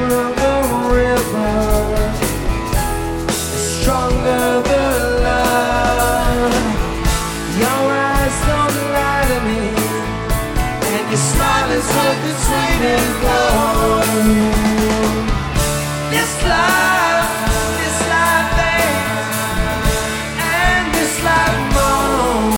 deeper the river, the stronger the love. Your eyes don't lie to me, and your smile is something sweet and love.